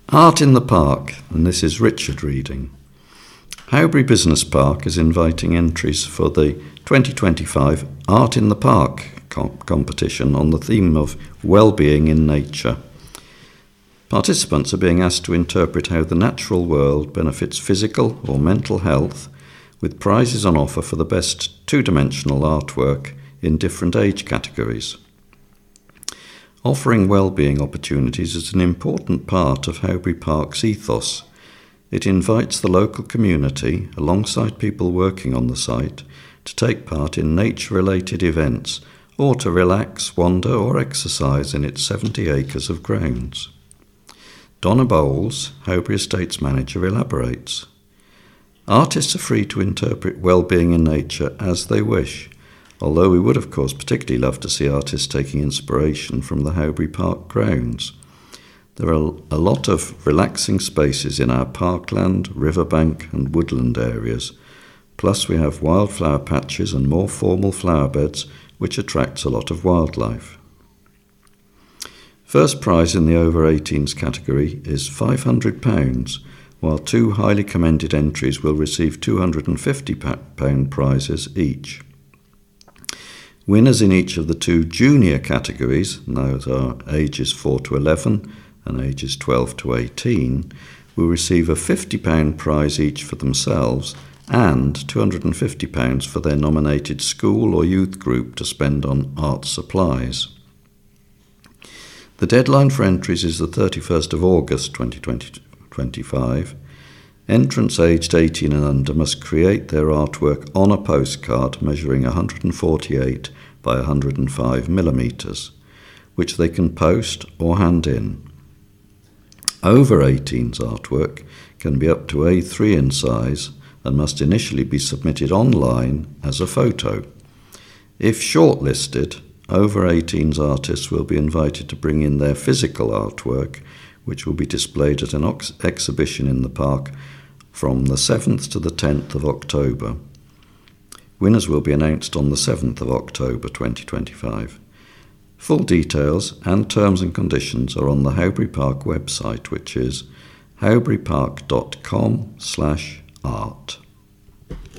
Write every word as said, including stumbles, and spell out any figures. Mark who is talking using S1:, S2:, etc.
S1: Art in the Park, and this is Richard reading. Howbury Business Park is inviting entries for the twenty twenty-five Art in the Park comp- competition on the theme of well-being in nature. Participants are being asked to interpret how the natural world benefits physical or mental health, with prizes on offer for the best two-dimensional artwork in different age categories. Offering well-being opportunities is an important part of Howbury Park's ethos. It invites the local community, alongside people working on the site, to take part in nature-related events or to relax, wander or exercise in its seventy acres of grounds. Donna Bowles, Howbury Estates Manager, elaborates. Artists are free to interpret well-being in nature as they wish, although we would of course particularly love to see artists taking inspiration from the Howbury Park grounds. There are a lot of relaxing spaces in our parkland, riverbank and woodland areas, plus we have wildflower patches and more formal flower beds which attracts a lot of wildlife. First prize in the over eighteens category is five hundred pounds, while two highly commended entries will receive two hundred fifty pounds prizes each. Winners in each of the two junior categories, those are ages four to eleven and ages twelve to eighteen, will receive a fifty pounds prize each for themselves and two hundred fifty pounds for their nominated school or youth group to spend on art supplies. The deadline for entries is the thirty-first of August twenty twenty-five. Entrants aged eighteen and under must create their artwork on a postcard measuring one hundred forty-eight by one hundred five millimetres, which they can post or hand in. Over eighteens artwork can be up to A three in size and must initially be submitted online as a photo. If shortlisted, over eighteens artists will be invited to bring in their physical artwork, which will be displayed at an ex- exhibition in the park from the seventh to the tenth of October. Winners will be announced on the seventh of October twenty twenty-five. Full details and terms and conditions are on the Howbury Park website, which is howburypark dot com slash art.